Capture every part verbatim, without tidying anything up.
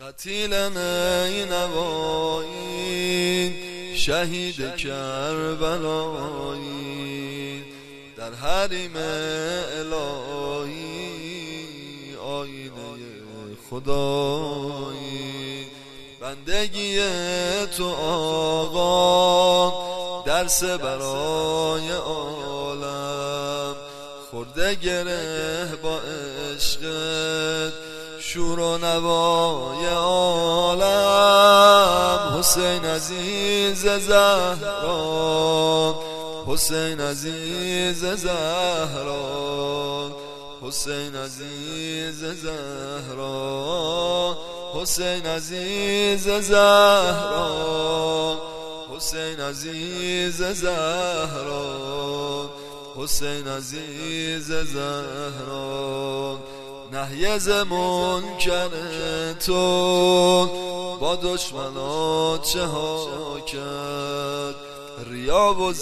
قتیل نینوایی شهید کربلایی، در حریم الهی آینه خدایی. بندگی تو آقا درس برای عالم، خورده گره با عشقت شور و نوای عالم. حسین عزیز زهرا، حسین عزیز زهرا، حسین عزیز زهرا، حسین عزیز زهرا، حسین عزیز زهرا، حسین عزیز زهرا. نهی ز منکر تو با دشمنات چه ها کرد، ریا و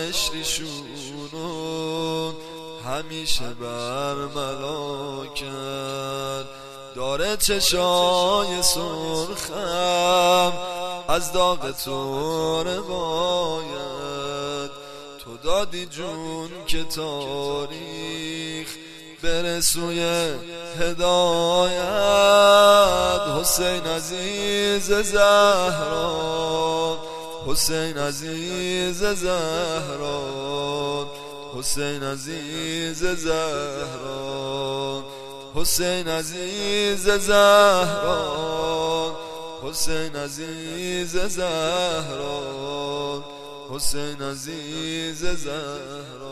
زشتیشونو همیشه برملا کرد. داره چشای سرخم از داغ تو روایت، تو دادی جون که تاریخ برسوی هدایت. حسین عزیز زهرا، حسین عزیز زهرا، حسین عزیز زهرا، حسین عزیز زهرا، حسین عزیز زهرا، حسین عزیز زهرا.